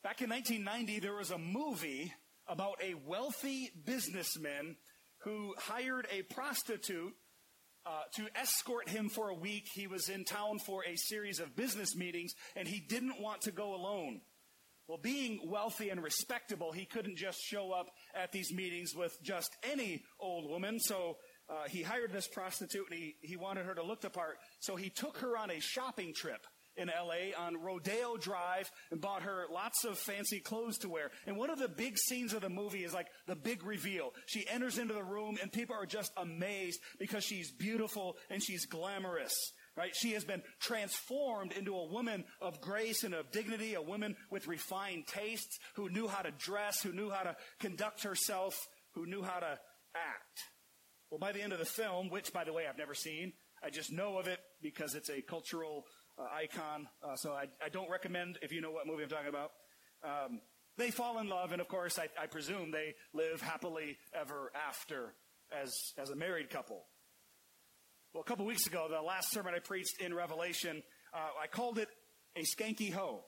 Back in 1990, there was a movie about a wealthy businessman who hired a prostitute to escort him for a week. He was in town for a series of business meetings, and he didn't want to go alone. Well, being wealthy and respectable, he couldn't just show up at these meetings with just any old woman. So he hired this prostitute, and he wanted her to look the part. So he took her on a shopping trip in L.A. on Rodeo Drive and bought her lots of fancy clothes to wear. And one of the big scenes of the movie is like the big reveal. She enters into the room, and people are just amazed because she's beautiful and she's glamorous. Right? She has been transformed into a woman of grace and of dignity, a woman with refined tastes, who knew how to dress, who knew how to conduct herself, who knew how to act. Well, by the end of the film, which, by the way, I've never seen, I just know of it because it's a cultural icon, so I don't recommend if you know what movie I'm talking about. They fall in love, and of course, I presume they live happily ever after as a married couple. Well, a couple weeks ago, the last sermon I preached in Revelation, I called it a skanky hoe.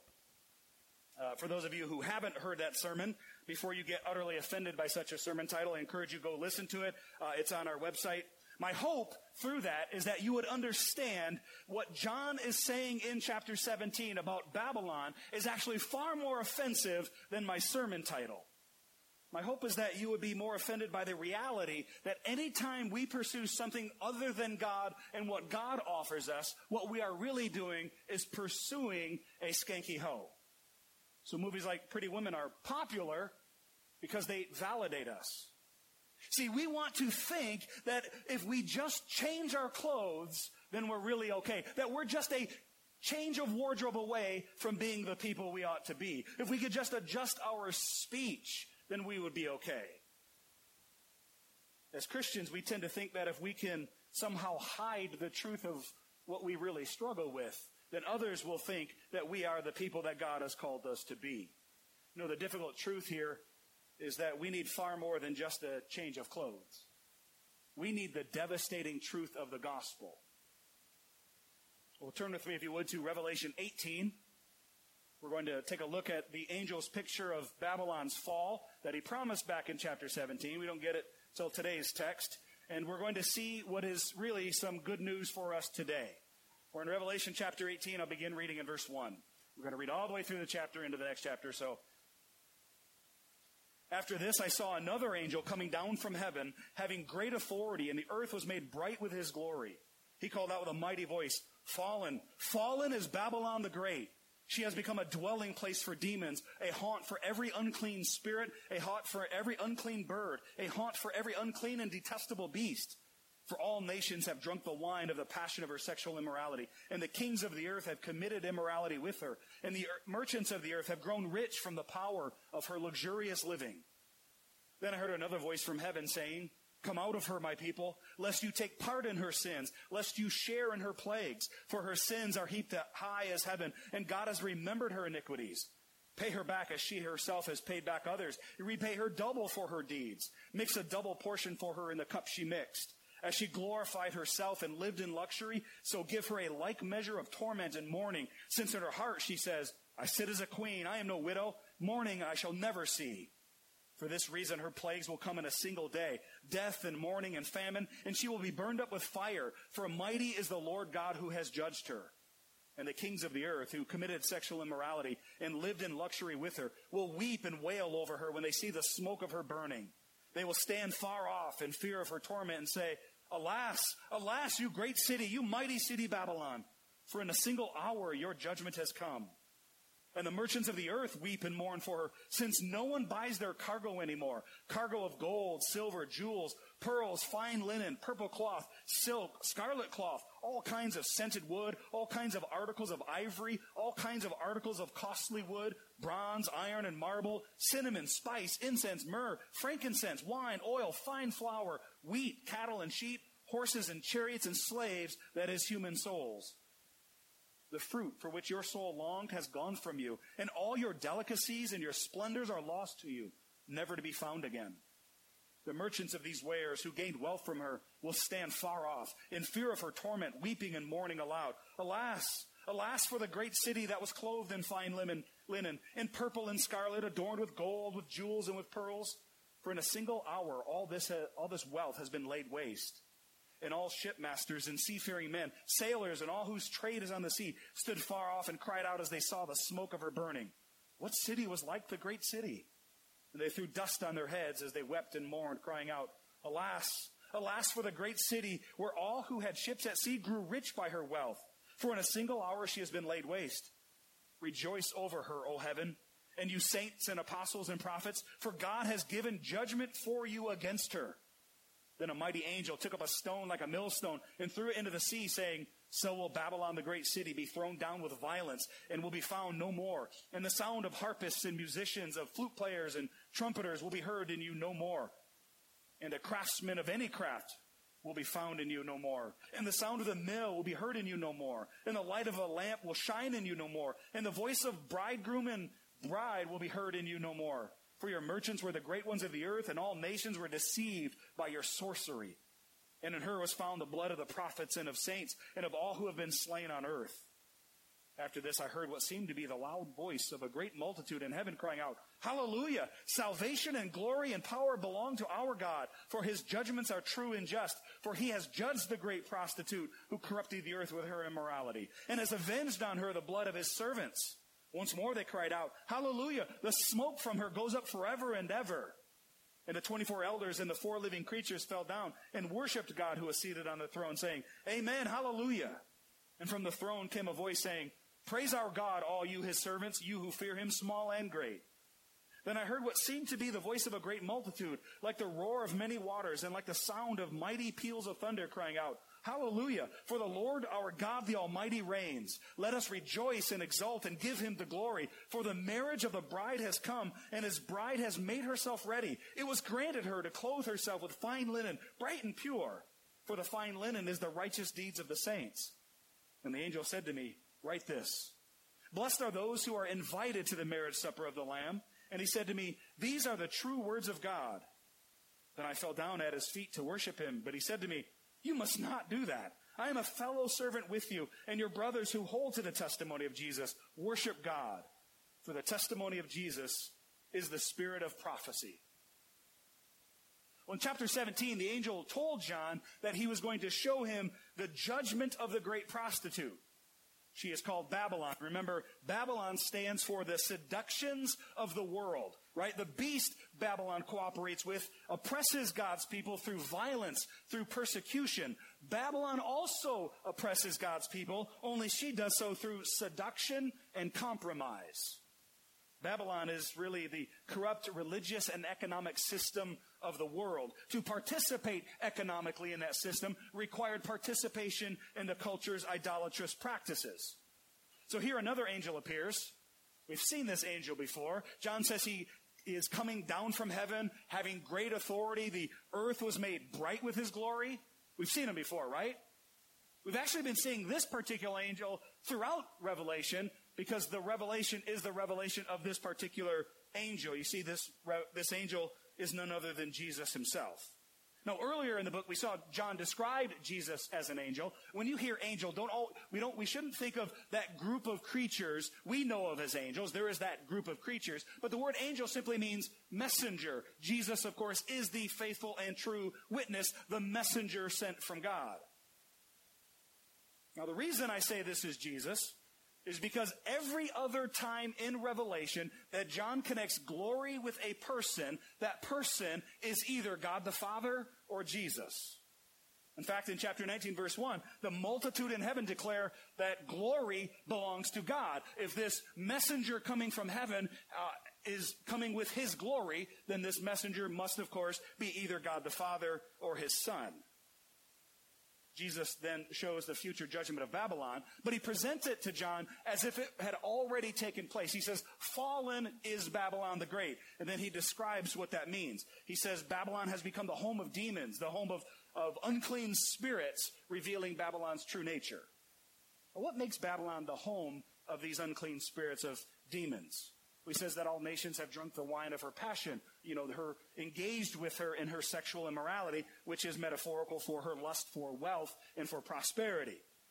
For those of you who haven't heard that sermon, before you get utterly offended by such a sermon title, I encourage you to go listen to it. It's on our website. My hope through that is that you would understand what John is saying in chapter 17 about Babylon is actually far more offensive than my sermon title. My hope is that you would be more offended by the reality that anytime we pursue something other than God and what God offers us, what we are really doing is pursuing a skanky hoe. So movies like Pretty Women are popular because they validate us. See, we want to think that if we just change our clothes, then we're really okay. That we're just a change of wardrobe away from being the people we ought to be. If we could just adjust our speech, then we would be okay. As Christians, we tend to think that if we can somehow hide the truth of what we really struggle with, then others will think that we are the people that God has called us to be. You know, the difficult truth here is that we need far more than just a change of clothes. We need the devastating truth of the gospel. Well, turn with me, if you would, to Revelation 18. We're going to take a look at the angel's picture of Babylon's fall that he promised back in chapter 17. We don't get it till today's text. And we're going to see what is really some good news for us today. We're in Revelation chapter 18. I'll begin reading in verse 1. We're going to read all the way through the chapter into the next chapter. So, after this, I saw another angel coming down from heaven, having great authority, and the earth was made bright with his glory. He called out with a mighty voice, "Fallen, fallen is Babylon the Great. She has become a dwelling place for demons, a haunt for every unclean spirit, a haunt for every unclean bird, a haunt for every unclean and detestable beast. For all nations have drunk the wine of the passion of her sexual immorality, and the kings of the earth have committed immorality with her, and the merchants of the earth have grown rich from the power of her luxurious living." Then I heard another voice from heaven saying, "Come out of her, my people, lest you take part in her sins, lest you share in her plagues. For her sins are heaped high as heaven, and God has remembered her iniquities. Pay her back as she herself has paid back others. Repay her double for her deeds. Mix a double portion for her in the cup she mixed. As she glorified herself and lived in luxury, so give her a like measure of torment and mourning, since in her heart she says, I sit as a queen, I am no widow, mourning I shall never see. For this reason her plagues will come in a single day, death and mourning and famine, and she will be burned up with fire, for mighty is the Lord God who has judged her. And the kings of the earth who committed sexual immorality and lived in luxury with her will weep and wail over her when they see the smoke of her burning. They will stand far off in fear of her torment and say, Alas, alas, you great city, you mighty city Babylon, for in a single hour your judgment has come. And the merchants of the earth weep and mourn for her, since no one buys their cargo anymore. Cargo of gold, silver, jewels, pearls, fine linen, purple cloth, silk, scarlet cloth, all kinds of scented wood, all kinds of articles of ivory, all kinds of articles of costly wood, bronze, iron, and marble, cinnamon, spice, incense, myrrh, frankincense, wine, oil, fine flour, wheat, cattle, and sheep, horses and chariots and slaves, that is, human souls. The fruit for which your soul longed has gone from you, and all your delicacies and your splendors are lost to you, never to be found again. The merchants of these wares who gained wealth from her will stand far off, in fear of her torment, weeping and mourning aloud. Alas, Alas for the great city that was clothed in fine linen, in purple and scarlet, adorned with gold, with jewels, and with pearls. For in a single hour all this wealth has been laid waste. And all shipmasters and seafaring men, sailors, and all whose trade is on the sea, stood far off and cried out as they saw the smoke of her burning, what city was like the great city? And they threw dust on their heads as they wept and mourned, crying out, Alas, alas for the great city, where all who had ships at sea grew rich by her wealth. For in a single hour she has been laid waste. Rejoice over her, O heaven, and you saints and apostles and prophets, for God has given judgment for you against her. Then a mighty angel took up a stone like a millstone and threw it into the sea, saying, So will Babylon the great city be thrown down with violence and will be found no more. And the sound of harpists and musicians, of flute players and trumpeters will be heard in you no more. And a craftsman of any craft will be found in you no more. And the sound of the mill will be heard in you no more. And the light of a lamp will shine in you no more. And the voice of bridegroom and bride will be heard in you no more. For your merchants were the great ones of the earth, and all nations were deceived by your sorcery. And in her was found the blood of the prophets and of saints, and of all who have been slain on earth. After this I heard what seemed to be the loud voice of a great multitude in heaven crying out, Hallelujah! Salvation and glory and power belong to our God, for his judgments are true and just. For he has judged the great prostitute who corrupted the earth with her immorality, and has avenged on her the blood of his servants. Once more they cried out, Hallelujah! The smoke from her goes up forever and ever. And the 24 elders and the 4 living creatures fell down and worshipped God who was seated on the throne, saying, Amen, hallelujah. And from the throne came a voice saying, Praise our God, all you his servants, you who fear him, small and great. Then I heard what seemed to be the voice of a great multitude, like the roar of many waters, and like the sound of mighty peals of thunder, crying out, Hallelujah! For the Lord our God the Almighty reigns. Let us rejoice and exult and give him the glory. For the marriage of the bride has come, and his bride has made herself ready. It was granted her to clothe herself with fine linen, bright and pure. For the fine linen is the righteous deeds of the saints. And the angel said to me, Write this. Blessed are those who are invited to the marriage supper of the Lamb. And he said to me, These are the true words of God. Then I fell down at his feet to worship him. But he said to me, You must not do that. I am a fellow servant with you, and your brothers who hold to the testimony of Jesus. Worship God. For the testimony of Jesus is the spirit of prophecy. Well, in chapter 17, the angel told John that he was going to show him the judgment of the great prostitute. She is called Babylon. Remember, Babylon stands for the seductions of the world, right? The beast Babylon cooperates with oppresses God's people through violence, through persecution. Babylon also oppresses God's people, only she does so through seduction and compromise. Babylon is really the corrupt religious and economic system of the world. To participate economically in that system required participation in the culture's idolatrous practices. So here another angel appears. We've seen this angel before. John says he is coming down from heaven, having great authority. The earth was made bright with his glory. We've seen him before, right? We've actually been seeing this particular angel throughout Revelation, because the revelation is the revelation of this particular angel. You see, this angel is none other than Jesus himself. Now, earlier in the book, we saw John describe Jesus as an angel. When you hear angel, we shouldn't think of that group of creatures we know of as angels. There is that group of creatures, but the word angel simply means messenger. Jesus, of course, is the faithful and true witness, the messenger sent from God. Now, the reason I say this is Jesus is because every other time in Revelation that John connects glory with a person, that person is either God the Father or Jesus. In fact, in chapter 19, verse 1, the multitude in heaven declare that glory belongs to God. If this messenger coming from heaven is coming with his glory, then this messenger must, of course, be either God the Father or his Son. Jesus then shows the future judgment of Babylon, but he presents it to John as if it had already taken place. He says, fallen is Babylon the Great. And then he describes what that means. He says, Babylon has become the home of demons, the home of unclean spirits, revealing Babylon's true nature. Well, what makes Babylon the home of these unclean spirits of demons? He says that all nations have drunk the wine of her passion, her engaged with her in her sexual immorality, which is metaphorical for her lust for wealth and for prosperity.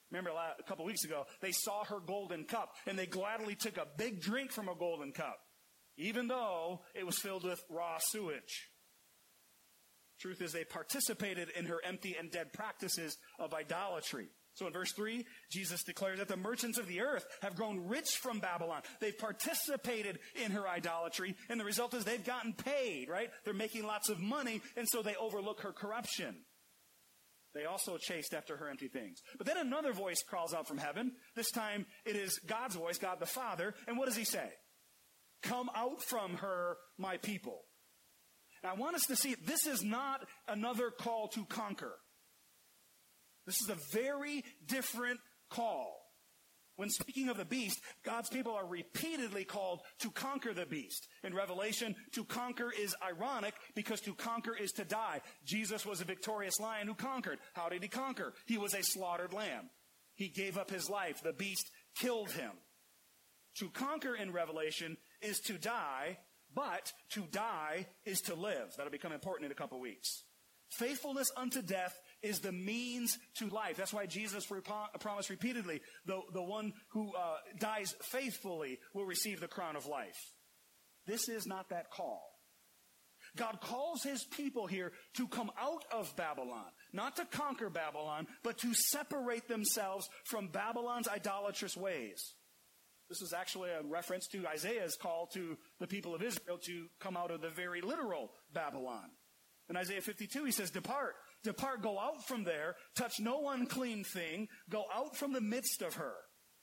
Remember a couple weeks ago, they saw her golden cup, and they gladly took a big drink from a golden cup, even though it was filled with raw sewage. Truth is, they participated in her empty and dead practices of idolatry. So in verse 3, Jesus declares that the merchants of the earth have grown rich from Babylon. They've participated in her idolatry, and the result is they've gotten paid, right? They're making lots of money, and so they overlook her corruption. They also chased after her empty things. But then another voice crawls out from heaven. This time it is God's voice, God the Father. And what does he say? Come out from her, my people. Now I want us to see this is not another call to conquer. This is a very different call. When speaking of the beast, God's people are repeatedly called to conquer the beast. In Revelation, to conquer is ironic because to conquer is to die. Jesus was a victorious lion who conquered. How did he conquer? He was a slaughtered lamb. He gave up his life. The beast killed him. To conquer in Revelation is to die, but to die is to live. That'll become important in a couple weeks. Faithfulness unto death is the means to life. That's why Jesus promised repeatedly, the one who dies faithfully will receive the crown of life. This is not that call. God calls his people here to come out of Babylon, not to conquer Babylon, but to separate themselves from Babylon's idolatrous ways. This is actually a reference to Isaiah's call to the people of Israel to come out of the very literal Babylon. In Isaiah 52, he says, Depart, go out from there, touch no unclean thing, go out from the midst of her.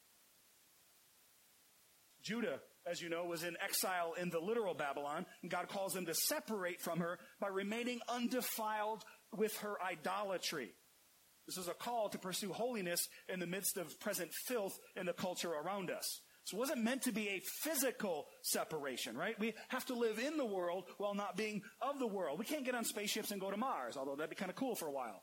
Judah, as you know, was in exile in the literal Babylon, and God calls them to separate from her by remaining undefiled with her idolatry. This is a call to pursue holiness in the midst of present filth in the culture around us. So it wasn't meant to be a physical separation, right? We have to live in the world while not being of the world. We can't get on spaceships and go to Mars, although that'd be kind of cool for a while.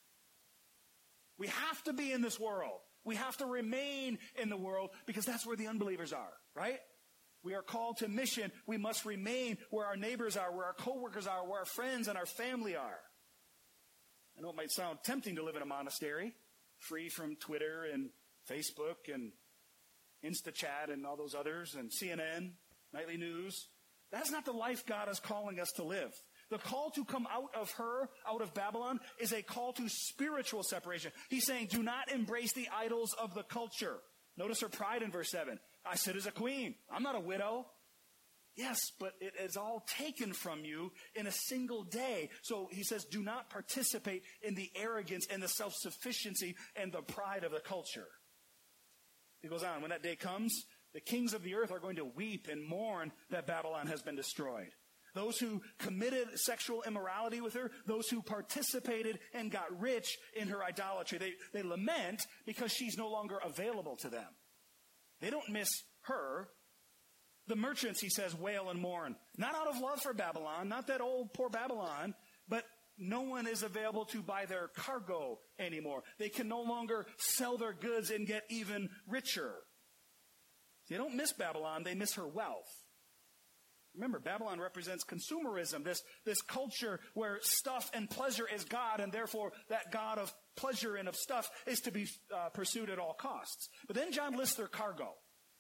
We have to be in this world. We have to remain in the world because that's where the unbelievers are, right? We are called to mission. We must remain where our neighbors are, where our coworkers are, where our friends and our family are. I know it might sound tempting to live in a monastery, free from Twitter and Facebook and InstaChat and all those others and CNN, nightly news. That's not the life God is calling us to live. The call to come out of her, out of Babylon, is a call to spiritual separation. He's saying, do not embrace the idols of the culture. Notice her pride in verse 7. I sit as a queen. I'm not a widow. Yes, but it is all taken from you in a single day. So he says, do not participate in the arrogance and the self-sufficiency and the pride of the culture. He goes on, when that day comes, the kings of the earth are going to weep and mourn that Babylon has been destroyed. Those who committed sexual immorality with her, those who participated and got rich in her idolatry, they lament because she's no longer available to them. They don't miss her. The merchants, he says, wail and mourn. Not out of love for Babylon, not that old poor Babylon, but no one is available to buy their cargo anymore. They can no longer sell their goods and get even richer. They don't miss Babylon, they miss her wealth. Remember, Babylon represents consumerism, this culture where stuff and pleasure is God, and therefore that God of pleasure and of stuff is to be pursued at all costs. But then John lists their cargo.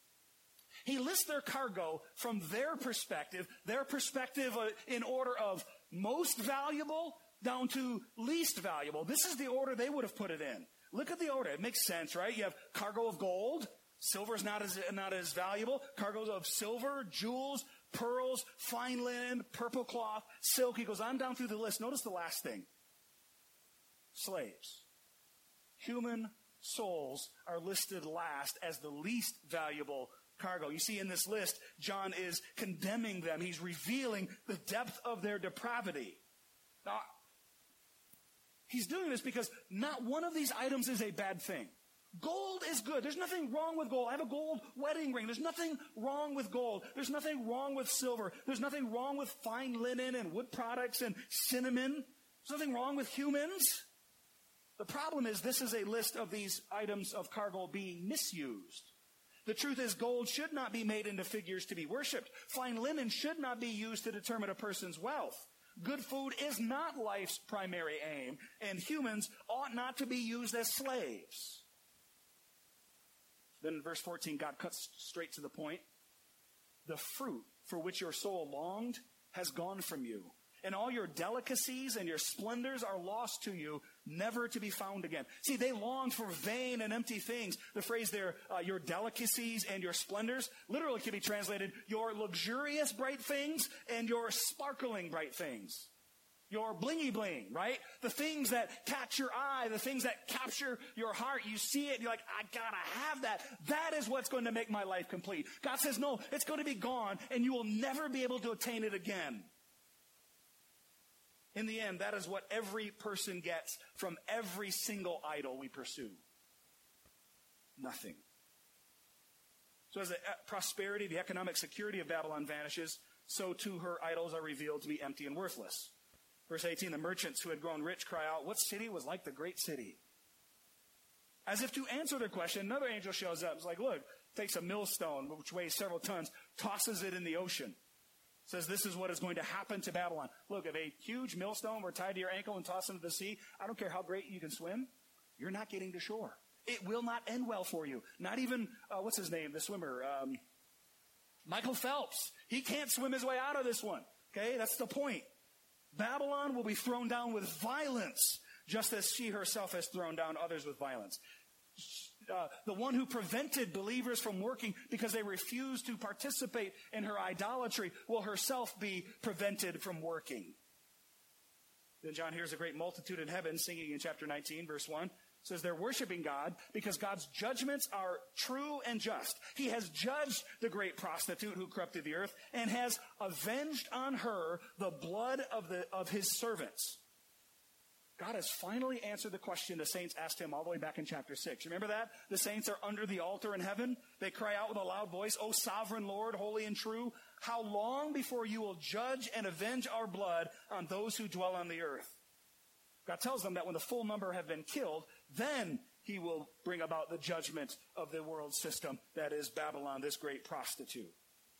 He lists their cargo from their perspective in order of most valuable down to least valuable. This is the order they would have put it in. Look at the order. It makes sense, right? You have cargo of gold. Silver is not as valuable. Cargoes of silver, jewels, pearls, fine linen, purple cloth, silk. He goes on down through the list. Notice the last thing. Slaves. Human souls are listed last as the least valuable cargo. You see, in this list, John is condemning them. He's revealing the depth of their depravity. Now, he's doing this because not one of these items is a bad thing. Gold is good. There's nothing wrong with gold. I have a gold wedding ring. There's nothing wrong with gold. There's nothing wrong with silver. There's nothing wrong with fine linen and wood products and cinnamon. There's nothing wrong with humans. The problem is this is a list of these items of cargo being misused. The truth is gold should not be made into figures to be worshipped. Fine linen should not be used to determine a person's wealth. Good food is not life's primary aim, and humans ought not to be used as slaves. Then in verse 14, God cuts straight to the point. The fruit for which your soul longed has gone from you, and all your delicacies and your splendors are lost to you, never to be found again. See, they longed for vain and empty things. The phrase there, your delicacies and your splendors, literally can be translated, your luxurious bright things and your sparkling bright things. Your blingy bling, right? The things that catch your eye, the things that capture your heart. You see it, and you're like, I gotta have that. That is what's going to make my life complete. God says, no, it's going to be gone, and you will never be able to attain it again. In the end, that is what every person gets from every single idol we pursue. Nothing. So as the prosperity, the economic security of Babylon vanishes, so too her idols are revealed to be empty and worthless. Verse 18, the merchants who had grown rich cry out, what city was like the great city? As if to answer their question, another angel shows up. It's like, look, takes a millstone, which weighs several tons, tosses it in the ocean. Says this is what is going to happen to Babylon. Look, if a huge millstone were tied to your ankle and tossed into the sea, I don't care how great you can swim, you're not getting to shore. It will not end well for you. Not even, what's his name, the swimmer? Michael Phelps. He can't swim his way out of this one. Okay, that's the point. Babylon will be thrown down with violence, just as she herself has thrown down others with violence. The one who prevented believers from working because they refused to participate in her idolatry will herself be prevented from working. Then John hears a great multitude in heaven singing in chapter 19, verse 1. It says they're worshiping God because God's judgments are true and just. He has judged the great prostitute who corrupted the earth and has avenged on her the blood of his servants. God has finally answered the question the saints asked him all the way back in chapter 6. Remember that? The saints are under the altar in heaven. They cry out with a loud voice, O sovereign Lord, holy and true, how long before you will judge and avenge our blood on those who dwell on the earth? God tells them that when the full number have been killed, then he will bring about the judgment of the world system that is Babylon, this great prostitute.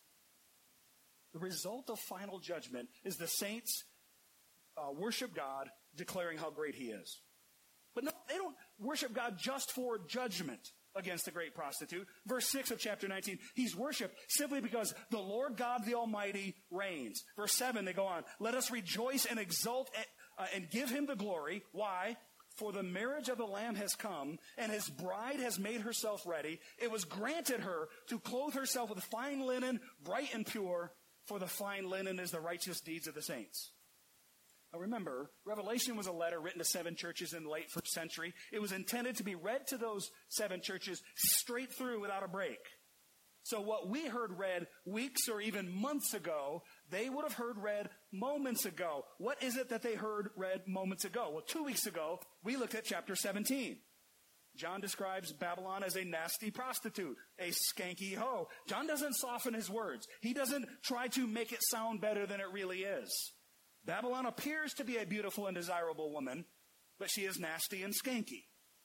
The result of final judgment is the saints worship God, declaring how great he is. But no, they don't worship God just for judgment against the great prostitute. Verse 6 of chapter 19, he's worshipped simply because the Lord God the Almighty reigns. Verse 7, they go on, let us rejoice and exult and give him the glory. Why? For the marriage of the Lamb has come, and his bride has made herself ready. It was granted her to clothe herself with fine linen, bright and pure, for the fine linen is the righteous deeds of the saints. Now remember, Revelation was a letter written to 7 churches in the late 1st century. It was intended to be read to those 7 churches straight through without a break. So what we heard read weeks or even months ago, they would have heard read moments ago. What is it that they heard read moments ago? Well, 2 weeks ago, we looked at chapter 17. John describes Babylon as a nasty prostitute, a skanky hoe. John doesn't soften his words. He doesn't try to make it sound better than it really is. Babylon appears to be a beautiful and desirable woman, but she is nasty and skanky.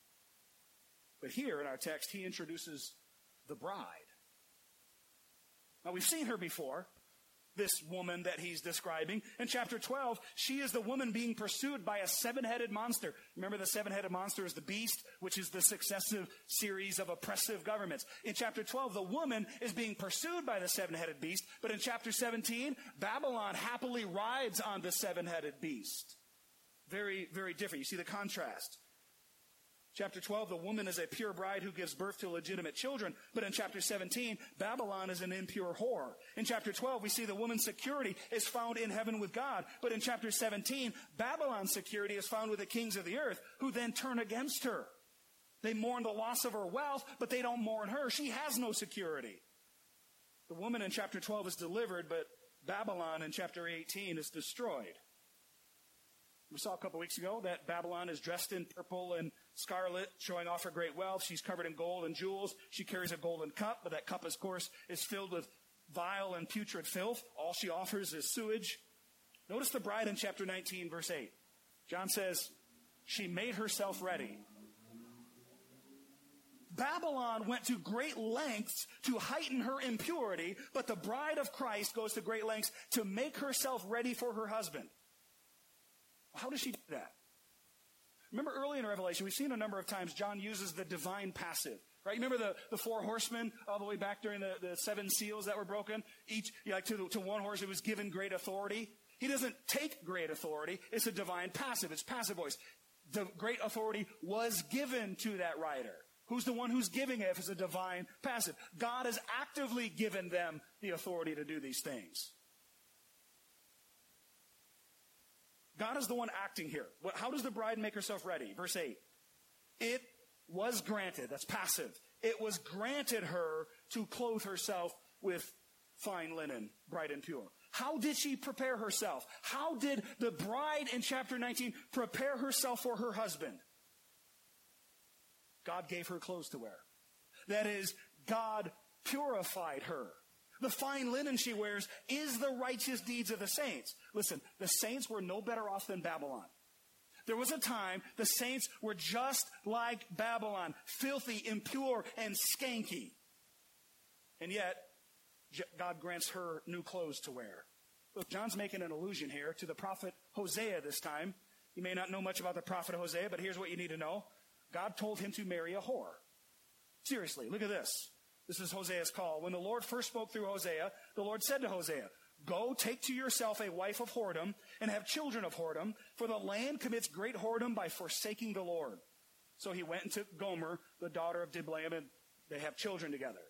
But here in our text, he introduces the bride. Now, we've seen her before, this woman that he's describing. In chapter 12, she is the woman being pursued by a 7-headed monster. Remember, the 7-headed monster is the beast, which is the successive series of oppressive governments. In chapter 12, the woman is being pursued by the 7-headed beast. But in chapter 17, Babylon happily rides on the 7-headed beast. Very, very different. You see the contrast. Chapter 12, the woman is a pure bride who gives birth to legitimate children. But in chapter 17, Babylon is an impure whore. In chapter 12, we see the woman's security is found in heaven with God. But in chapter 17, Babylon's security is found with the kings of the earth, who then turn against her. They mourn the loss of her wealth, but they don't mourn her. She has no security. The woman in chapter 12 is delivered, but Babylon in chapter 18 is destroyed. We saw a couple weeks ago that Babylon is dressed in purple and scarlet, showing off her great wealth. She's covered in gold and jewels. She carries a golden cup, but that cup, of course, is filled with vile and putrid filth. All she offers is sewage. Notice the bride in chapter 19, verse 8. John says, she made herself ready. Babylon went to great lengths to heighten her impurity, but the bride of Christ goes to great lengths to make herself ready for her husband. How does she do that? Remember early in Revelation, we've seen a number of times John uses the divine passive. Right? Remember the four horsemen all the way back during the seven seals that were broken? Each, to one horse, it was given great authority. He doesn't take great authority. It's a divine passive. It's passive voice. The great authority was given to that rider. Who's the one who's giving it if it's a divine passive? God has actively given them the authority to do these things. God is the one acting here. How does the bride make herself ready? Verse 8. It was granted. That's passive. It was granted her to clothe herself with fine linen, bright and pure. How did she prepare herself? How did the bride in chapter 19 prepare herself for her husband? God gave her clothes to wear. That is, God purified her. The fine linen she wears is the righteous deeds of the saints. Listen, the saints were no better off than Babylon. There was a time the saints were just like Babylon, filthy, impure, and skanky. And yet, God grants her new clothes to wear. Look, John's making an allusion here to the prophet Hosea this time. You may not know much about the prophet Hosea, but here's what you need to know. God told him to marry a whore. Seriously, look at this. This is Hosea's call. When the Lord first spoke through Hosea, the Lord said to Hosea, "Go, take to yourself a wife of whoredom and have children of whoredom, for the land commits great whoredom by forsaking the Lord." So he went and took Gomer, the daughter of Diblaim, and they have children together.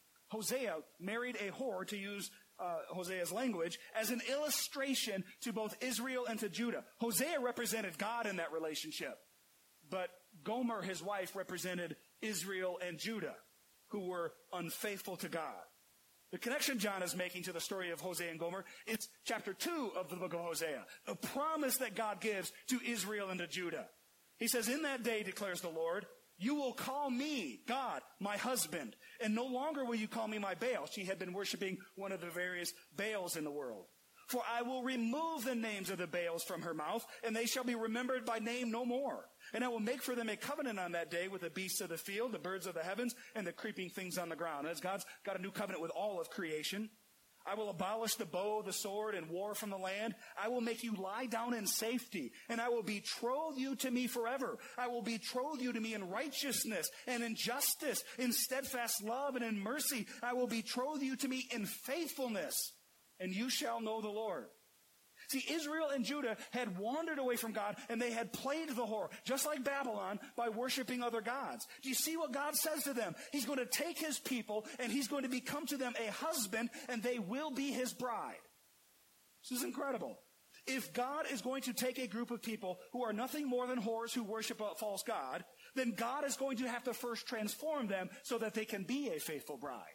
Hosea married a whore, to use Hosea's language, as an illustration to both Israel and to Judah. Hosea represented God in that relationship. But Gomer, his wife, represented Israel and Judah, who were unfaithful to God. The connection John is making to the story of Hosea and Gomer, it's chapter 2 of the book of Hosea, a promise that God gives to Israel and to Judah. He says, "In that day, declares the Lord, you will call me, God, my husband, and no longer will you call me my Baal." She had been worshiping one of the various Baals in the world. "For I will remove the names of the Baals from her mouth, and they shall be remembered by name no more. And I will make for them a covenant on that day with the beasts of the field, the birds of the heavens, and the creeping things on the ground." As God's got a new covenant with all of creation. "I will abolish the bow, the sword, and war from the land. I will make you lie down in safety, and I will betroth you to me forever. I will betroth you to me in righteousness and in justice, in steadfast love and in mercy. I will betroth you to me in faithfulness, and you shall know the Lord." See, Israel and Judah had wandered away from God, and they had played the whore, just like Babylon, by worshiping other gods. Do you see what God says to them? He's going to take his people, and he's going to become to them a husband, and they will be his bride. This is incredible. If God is going to take a group of people who are nothing more than whores who worship a false god, then God is going to have to first transform them so that they can be a faithful bride.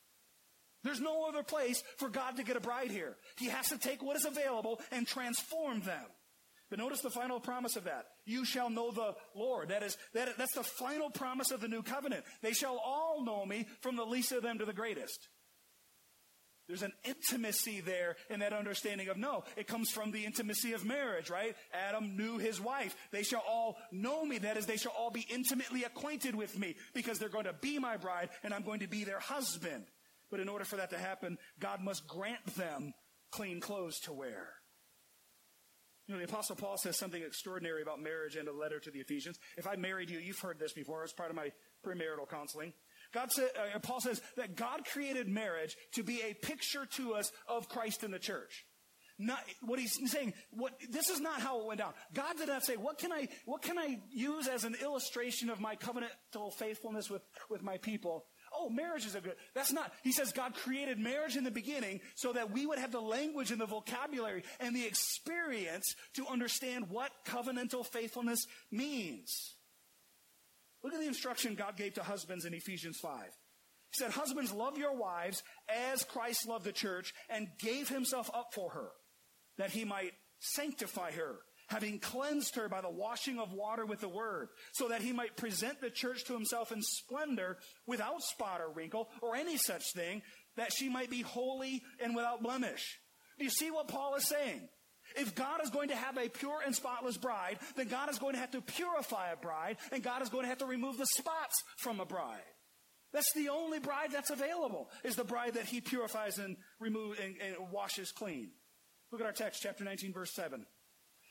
There's no other place for God to get a bride here. He has to take what is available and transform them. But notice the final promise of that. You shall know the Lord. That's the final promise of the new covenant. They shall all know me, from the least of them to the greatest. There's an intimacy there in that understanding of know. It comes from the intimacy of marriage, right? Adam knew his wife. They shall all know me. That is, they shall all be intimately acquainted with me, because they're going to be my bride and I'm going to be their husband. But in order for that to happen, God must grant them clean clothes to wear. You know, the Apostle Paul says something extraordinary about marriage in a letter to the Ephesians. If I married you, you've heard this before. It's part of my premarital counseling. Paul says that God created marriage to be a picture to us of Christ in the church. Not what he's saying. This is not how it went down. God did not say, "What can I use as an illustration of my covenantal faithfulness with my people?" Oh, marriage is a good. That's not. He says God created marriage in the beginning so that we would have the language and the vocabulary and the experience to understand what covenantal faithfulness means. Look at the instruction God gave to husbands in Ephesians 5. He said, "Husbands, love your wives as Christ loved the church and gave himself up for her, that he might sanctify her, having cleansed her by the washing of water with the word, so that he might present the church to himself in splendor, without spot or wrinkle or any such thing, that she might be holy and without blemish." Do you see what Paul is saying? If God is going to have a pure and spotless bride, then God is going to have to purify a bride, and God is going to have to remove the spots from a bride. That's the only bride that's available, is the bride that he purifies and removes and washes clean. Look at our text, chapter 19, verse 7.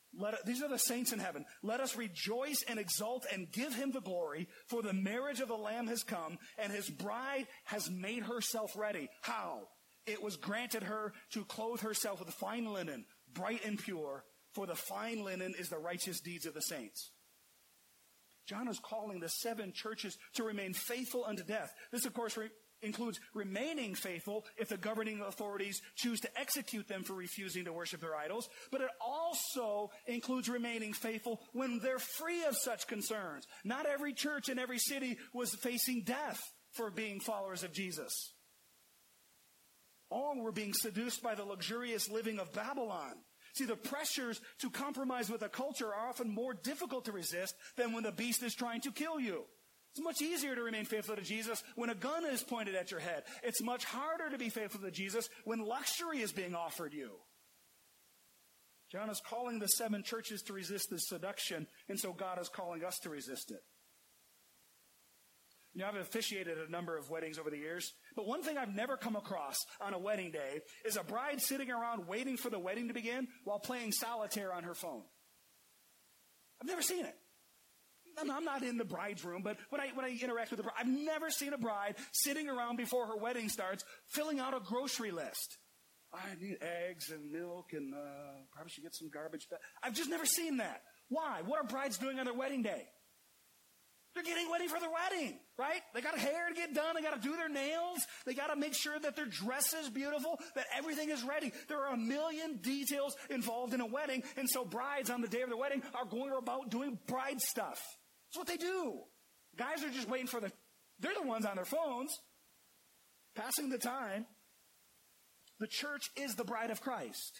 These are the saints in heaven. Let us rejoice and exult and give him the glory, for the marriage of the Lamb has come, and his bride has made herself ready. How? It was granted her to clothe herself with fine linen, bright and pure, for the fine linen is the righteous deeds of the saints. John is calling the 7 churches to remain faithful unto death. This, of course, includes remaining faithful if the governing authorities choose to execute them for refusing to worship their idols. But it also includes remaining faithful when they're free of such concerns. Not every church in every city was facing death for being followers of Jesus. All were being seduced by the luxurious living of Babylon. See, the pressures to compromise with a culture are often more difficult to resist than when the beast is trying to kill you. It's much easier to remain faithful to Jesus when a gun is pointed at your head. It's much harder to be faithful to Jesus when luxury is being offered you. John is calling the 7 churches to resist this seduction, and so God is calling us to resist it. You know, I've officiated a number of weddings over the years, but one thing I've never come across on a wedding day is a bride sitting around waiting for the wedding to begin while playing solitaire on her phone. I've never seen it. I'm not in the bride's room, but when I interact with the bride, I've never seen a bride sitting around before her wedding starts filling out a grocery list. I need eggs and milk and probably should get some garbage. I've just never seen that. Why? What are brides doing on their wedding day? They're getting ready for their wedding, right? They got hair to get done. They got to do their nails. They got to make sure that their dress is beautiful, that everything is ready. There are a million details involved in a wedding, and so brides on the day of their wedding are going about doing bride stuff. That's what they do. Guys are just waiting they're the ones on their phones, passing the time. The church is the bride of Christ.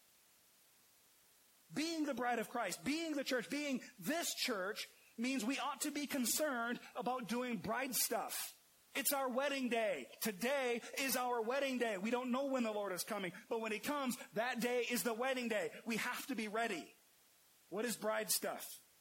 Being the bride of Christ, being the church, being this church means we ought to be concerned about doing bride stuff. It's our wedding day. Today is our wedding day. We don't know when the Lord is coming, but when he comes, that day is the wedding day. We have to be ready. What is bride stuff?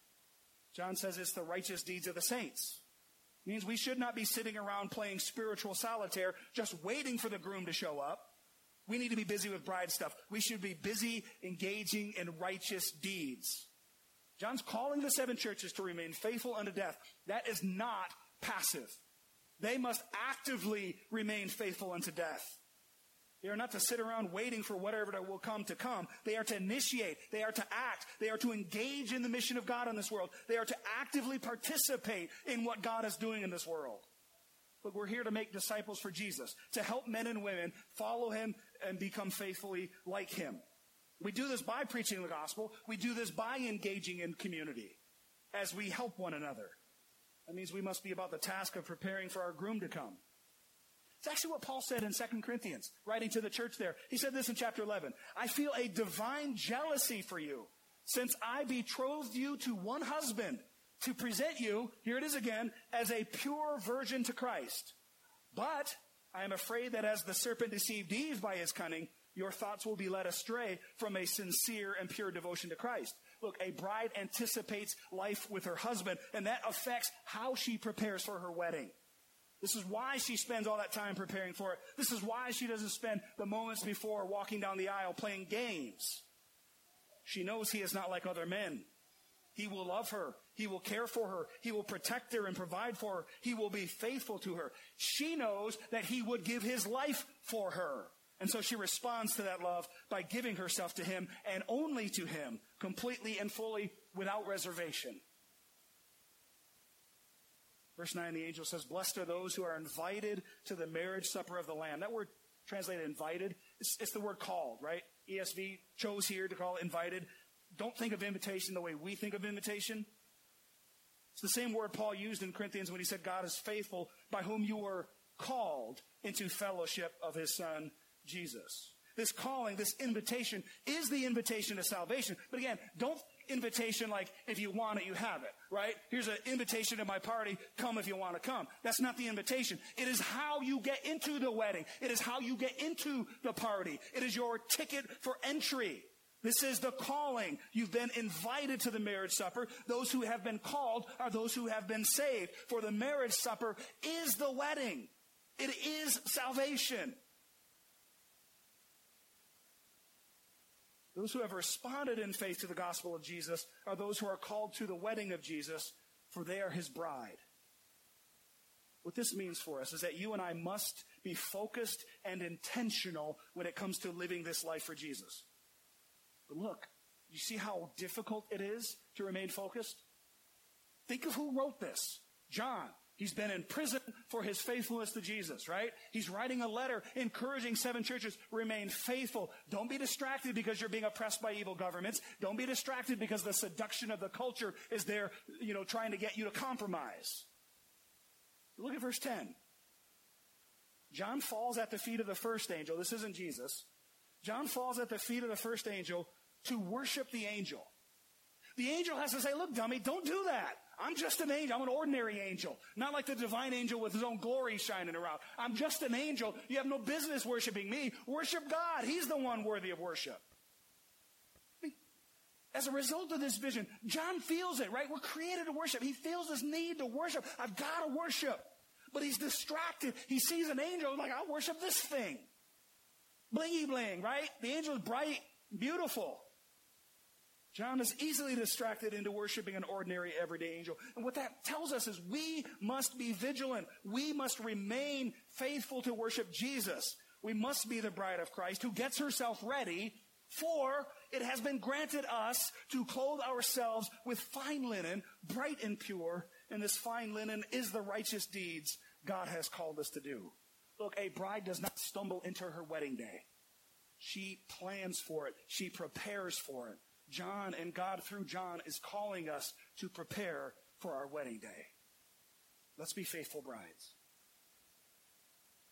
John says it's the righteous deeds of the saints. It means we should not be sitting around playing spiritual solitaire, just waiting for the groom to show up. We need to be busy with bride stuff. We should be busy engaging in righteous deeds. John's calling the 7 churches to remain faithful unto death. That is not passive. They must actively remain faithful unto death. They are not to sit around waiting for whatever that will come to come. They are to initiate. They are to act. They are to engage in the mission of God in this world. They are to actively participate in what God is doing in this world. Look, we're here to make disciples for Jesus, to help men and women follow him and become faithfully like him. We do this by preaching the gospel. We do this by engaging in community as we help one another. That means we must be about the task of preparing for our groom to come. It's actually what Paul said in 2 Corinthians, writing to the church there. He said this in chapter 11. I feel a divine jealousy for you, since I betrothed you to one husband to present you, here it is again, as a pure virgin to Christ. But I am afraid that as the serpent deceived Eve by his cunning, your thoughts will be led astray from a sincere and pure devotion to Christ. Look, a bride anticipates life with her husband, and that affects how she prepares for her wedding. This is why she spends all that time preparing for it. This is why she doesn't spend the moments before walking down the aisle playing games. She knows he is not like other men. He will love her. He will care for her. He will protect her and provide for her. He will be faithful to her. She knows that he would give his life for her. And so she responds to that love by giving herself to him and only to him, completely and fully, without reservation. Verse 9, the angel says, blessed are those who are invited to the marriage supper of the Lamb. That word translated invited, it's the word called, right? ESV chose here to call it invited. Don't think of invitation the way we think of invitation. It's the same word Paul used in Corinthians when he said God is faithful, by whom you were called into fellowship of his Son, Jesus. This calling, this invitation, is the invitation to salvation. But again, don't invitation like if you want it, you have it, right? Here's an invitation to my party, come if you want to come. That's not the invitation. It is how you get into the wedding. It is how you get into the party. It is your ticket for entry. This is the calling. You've been invited to the marriage supper. Those who have been called are those who have been saved. For the marriage supper is the wedding. It is salvation. Those who have responded in faith to the gospel of Jesus are those who are called to the wedding of Jesus, for they are his bride. What this means for us is that you and I must be focused and intentional when it comes to living this life for Jesus. But look, you see how difficult it is to remain focused? Think of who wrote this. John. He's been in prison for his faithfulness to Jesus, right? He's writing a letter encouraging 7 churches, remain faithful. Don't be distracted because you're being oppressed by evil governments. Don't be distracted because the seduction of the culture is there, trying to get you to compromise. Look at verse 10. John falls at the feet of the first angel. This isn't Jesus. John falls at the feet of the first angel to worship the angel. The angel has to say, look, dummy, don't do that. I'm just an angel. I'm an ordinary angel. Not like the divine angel with his own glory shining around. I'm just an angel. You have no business worshiping me. Worship God. He's the one worthy of worship. As a result of this vision, John feels it, right? We're created to worship. He feels this need to worship. I've got to worship. But he's distracted. He sees an angel like, I'll worship this thing. Blingy bling, right? The angel is bright, beautiful. John is easily distracted into worshiping an ordinary, everyday angel. And what that tells us is we must be vigilant. We must remain faithful to worship Jesus. We must be the bride of Christ who gets herself ready, for it has been granted us to clothe ourselves with fine linen, bright and pure, and this fine linen is the righteous deeds God has called us to do. Look, a bride does not stumble into her wedding day. She plans for it. She prepares for it. John and God through John is calling us to prepare for our wedding day. Let's be faithful brides.